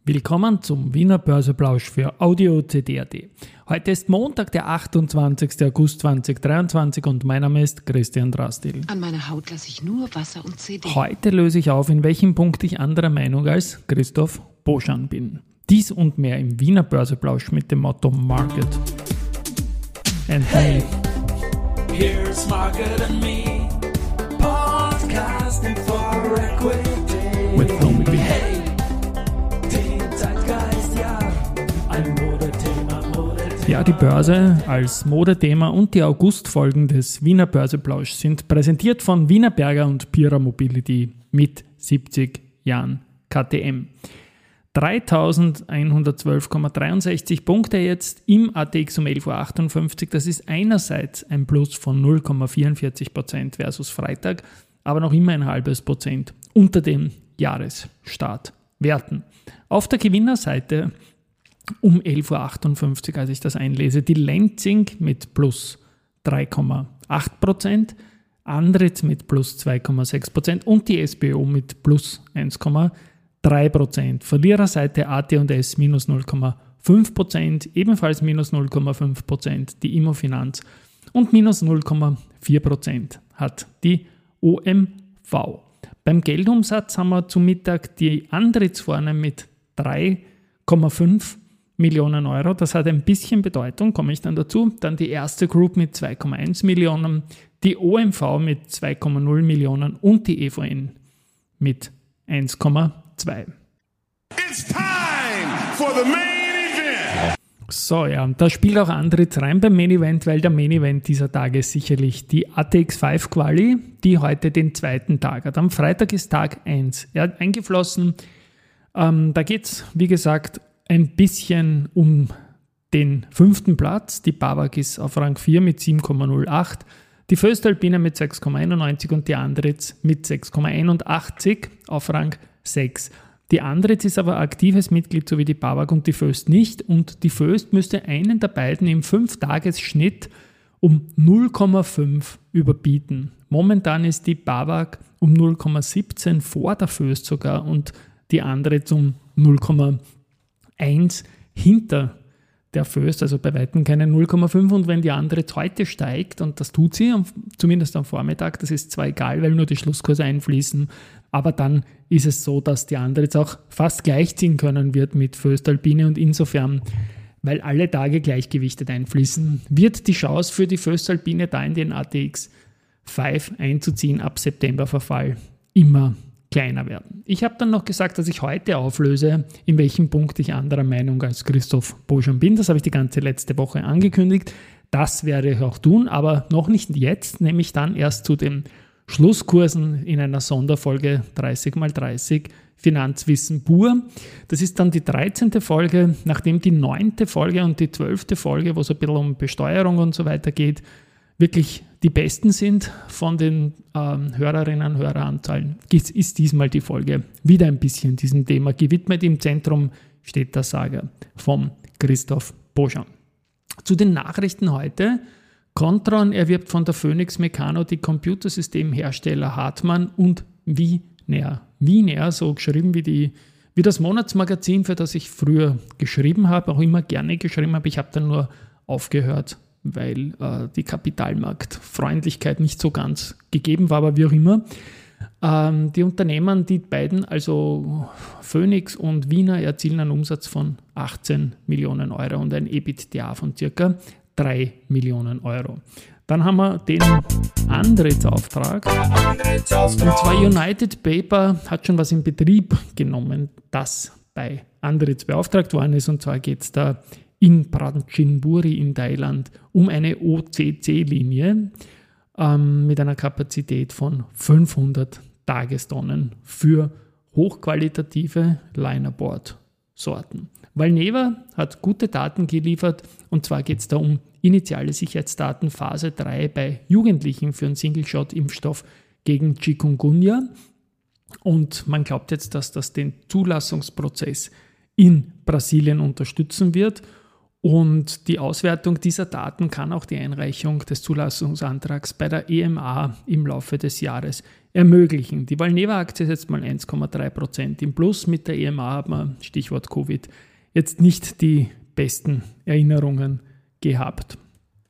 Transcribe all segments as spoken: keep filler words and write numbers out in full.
Willkommen zum Wiener Börseplausch für Audio C D punkt A T. Heute ist Montag, der achtundzwanzigster August zweitausenddreiundzwanzig und mein Name ist Christian Drastil. An meiner Haut lasse ich nur Wasser und C D. Heute löse ich auf, in welchem Punkt ich anderer Meinung als Christoph Boschan bin. Dies und mehr im Wiener Börseplausch mit dem Motto Market and Hey, here's Market and Me, podcasting for equity. with Tommy B. Hey, den Zeitgeist, ja, ein Modethema, Modethema. Ja, die Börse als Modethema und die Augustfolgen des Wiener Börseplausch sind präsentiert von Wienerberger und Pira Mobility mit siebzig Jahren K T M. dreitausendeinhundertzwölf Komma dreiundsechzig Punkte jetzt im A T X um elf Uhr achtundfünfzig. Das ist einerseits ein Plus von null Komma vierundvierzig Prozent versus Freitag, aber noch immer ein halbes Prozent unter den Jahresstartwerten. Auf der Gewinnerseite um elf Uhr achtundfünfzig, als ich das einlese, die Lenzing mit plus drei Komma acht Prozent, Andritz mit plus zwei Komma sechs Prozent und die S B O mit plus eins Komma drei Prozent. Verliererseite A T und S minus null Komma fünf Prozent, ebenfalls minus null Komma fünf Prozent die Immofinanz und minus null Komma vier Prozent hat die O M V. Beim Geldumsatz haben wir zum Mittag die Andritz vorne mit drei Komma fünf Millionen Euro. Das hat ein bisschen Bedeutung, komme ich dann dazu. Dann die erste Group mit zwei Komma eins Millionen, die O M V mit zwei Komma null Millionen und die E V N mit eins Komma zwei. It's time for the main event. So, ja, und da spielt auch Andritz rein beim Main Event, weil der Main Event dieser Tage ist sicherlich die A T X fünf Quali, die heute den zweiten Tag hat. Am Freitag ist Tag eins ja, eingeflossen. Ähm, da geht es, wie gesagt, ein bisschen um den fünften Platz. Die BAWAG ist auf Rang vier mit sieben Komma null acht, die Voestalpine mit sechs Komma einundneunzig und die Andritz mit sechs Komma einundachtzig auf Rang sechs. Die Andritz ist aber aktives Mitglied, so wie die BAWAG und die Voest nicht. Und die Voest müsste einen der beiden im fünf-Tages-Schnitt um null Komma fünf überbieten. Momentan ist die BAWAG um null Komma siebzehn vor der Voest sogar und die Andritz um null Komma eins hinter der Voest, also bei weitem keine null Komma fünf. Und wenn die Andritz heute steigt, und das tut sie, zumindest am Vormittag, das ist zwar egal, weil nur die Schlusskurse einfließen, aber dann ist es so, dass die Andritz auch fast gleichziehen können wird mit Voestalpine und insofern, weil alle Tage gleichgewichtet einfließen, wird die Chance für die Voestalpine da in den A T X fünf einzuziehen ab Septemberverfall immer kleiner werden. Ich habe dann noch gesagt, dass ich heute auflöse, in welchem Punkt ich anderer Meinung als Christoph Boschan bin. Das habe ich die ganze letzte Woche angekündigt. Das werde ich auch tun, aber noch nicht jetzt, nämlich dann erst zu den Schlusskursen in einer Sonderfolge dreißig mal dreißig Finanzwissen pur. Das ist dann die dreizehnte Folge, nachdem die neunte Folge und die zwölfte Folge, wo es ein bisschen um Besteuerung und so weiter geht, wirklich die besten sind von den ähm, Hörerinnen und Höreranzahlen, ist diesmal die Folge wieder ein bisschen diesem Thema gewidmet. Im Zentrum steht der Saga vom Christoph Boschan. Zu den Nachrichten heute. Kontron erwirbt von der Phoenix Meccano die Computersystemhersteller Hartmann und Wiener. Wiener, so geschrieben wie, die, wie das Monatsmagazin, für das ich früher geschrieben habe, auch immer gerne geschrieben habe. Ich habe dann nur aufgehört, weil äh, die Kapitalmarktfreundlichkeit nicht so ganz gegeben war, aber wie auch immer. Ähm, die Unternehmen, die beiden, also Phoenix und Wiener, erzielen einen Umsatz von achtzehn Millionen Euro und ein EBITDA von ca. drei Millionen Euro. Dann haben wir den Andritz-Auftrag. Und zwar United Paper hat schon was in Betrieb genommen, das bei Andritz beauftragt worden ist. Und zwar geht es da in Prachinburi in Thailand um eine O C C-Linie ähm, mit einer Kapazität von fünfhundert Tagestonnen für hochqualitative Linerboard-Sorten. Valneva hat gute Daten geliefert und zwar geht es da um initiale Sicherheitsdaten Phase drei bei Jugendlichen für einen Single-Shot-Impfstoff gegen Chikungunya. Und man glaubt jetzt, dass das den Zulassungsprozess in Brasilien unterstützen wird. Und die Auswertung dieser Daten kann auch die Einreichung des Zulassungsantrags bei der E M A im Laufe des Jahres ermöglichen. Die Valneva-Aktie ist jetzt mal eins Komma drei Prozent im Plus. Mit der E M A hat man, Stichwort Covid, jetzt nicht die besten Erinnerungen gehabt.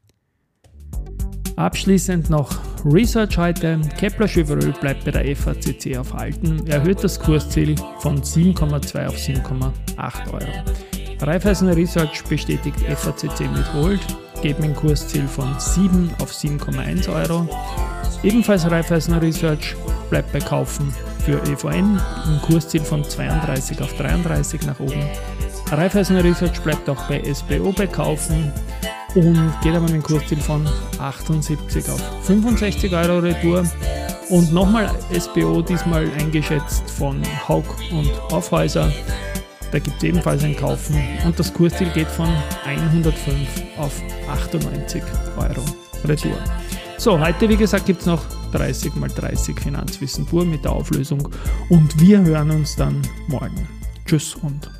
Abschließend noch Research heute. Kepler Chevreux bleibt bei der F A C C auf Halten, erhöht das Kursziel von sieben Komma zwei auf sieben Komma acht Euro. Raiffeisen Research bestätigt F A C C mit Hold, geben ein Kursziel von sieben auf sieben Komma eins Euro. Ebenfalls Raiffeisen Research bleibt bei Kaufen für E V N, ein Kursziel von zweiunddreißig auf dreiunddreißig nach oben. Raiffeisen Research bleibt auch bei S B O bei Kaufen und geht aber mit einem Kursziel von achtundsiebzig auf fünfundsechzig Euro retour. Und nochmal S B O, diesmal eingeschätzt von Haug und Aufhäuser. Da gibt es ebenfalls ein Kaufen und das Kursziel geht von hundertfünf auf achtundneunzig Euro retour. So, heute wie gesagt gibt es noch dreißig mal dreißig Finanzwissen pur mit der Auflösung und wir hören uns dann morgen. Tschüss und